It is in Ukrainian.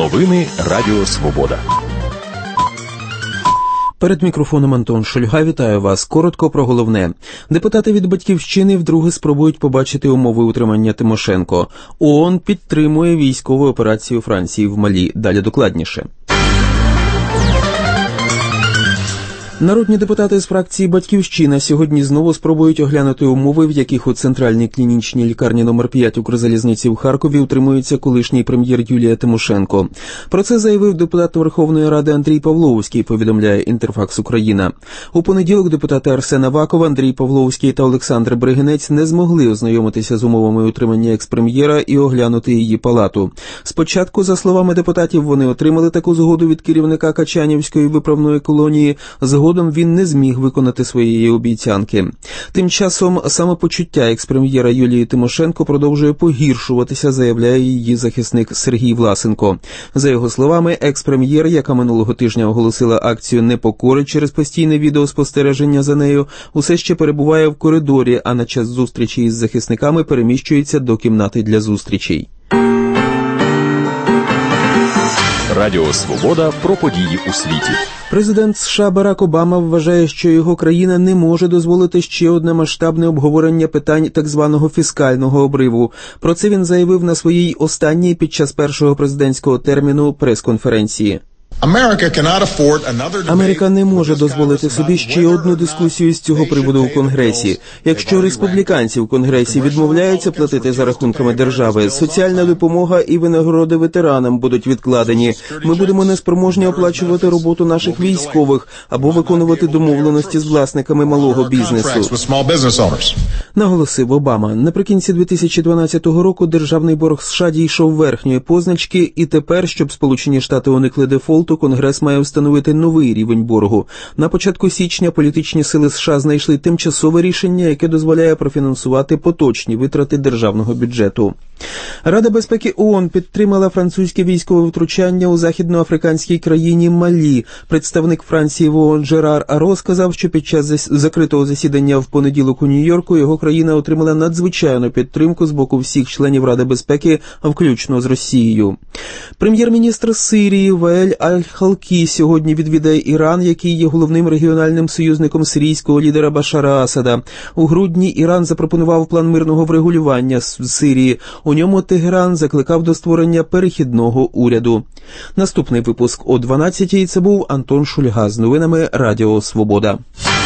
Новини Радіо Свобода. Перед мікрофоном Антон Шульга. Вітаю вас. Коротко про головне. Депутати від «Батьківщини» вдруге спробують побачити умови утримання Тимошенко. ООН підтримує військову операцію Франції в Малі. Далі докладніше. Народні депутати з фракції «Батьківщина» сьогодні знову спробують оглянути умови, в яких у центральній клінічній лікарні номер 5 Укрзалізниці в Харкові утримується колишній прем'єр Юлія Тимошенко. Про це заявив депутат Верховної Ради Андрій Павловський, повідомляє Інтерфакс Україна. У понеділок депутати Арсен Аваков, Андрій Павловський та Олександр Бригинець не змогли ознайомитися з умовами утримання експрем'єра і оглянути її палату. Спочатку, за словами депутатів, вони отримали таку згоду від керівника Качанівської виправної колонії. Згодом він не зміг виконати своєї обіцянки. Тим часом самопочуття експрем'єра Юлії Тимошенко продовжує погіршуватися, заявляє її захисник Сергій Власенко. За його словами, експрем'єр, яка минулого тижня оголосила акцію непокори через постійне відеоспостереження за нею, усе ще перебуває в коридорі, а на час зустрічі із захисниками переміщується до кімнати для зустрічей. Радіо Свобода про події у світі. Президент США Барак Обама вважає, що його країна не може дозволити ще одне масштабне обговорення питань так званого фіскального обриву. Про це він заявив на своїй останній під час першого президентського терміну прес-конференції. Америка не може дозволити собі ще одну дискусію з цього приводу у Конгресі. Якщо республіканці в Конгресі відмовляються платити за рахунками держави, соціальна допомога і винагороди ветеранам будуть відкладені. Ми будемо неспроможні оплачувати роботу наших військових або виконувати домовленості з власниками малого бізнесу, наголосив Обама. Наприкінці 2012 року державний борг США дійшов верхньої позначки, і тепер, щоб Сполучені Штати уникли дефолту, Конгрес має встановити новий рівень боргу. На початку січня політичні сили США знайшли тимчасове рішення, яке дозволяє профінансувати поточні витрати державного бюджету. Рада безпеки ООН підтримала французьке військове втручання у західноафриканській країні Малі. Представник Франції в ООН Жерар Аро сказав, що під час закритого засідання в понеділок у Нью-Йорку його країна отримала надзвичайну підтримку з боку всіх членів Ради безпеки, включно з Росією. Прем'єр-міністр Сирії Ваель Аль-Халкі сьогодні відвідає Іран, який є головним регіональним союзником сирійського лідера Башара Асада. У грудні Іран запропонував план мирного врегулювання з Сирії. У ньому Тегеран закликав до створення перехідного уряду. Наступний випуск о 12-й. Це був Антон Шульга з новинами Радіо Свобода.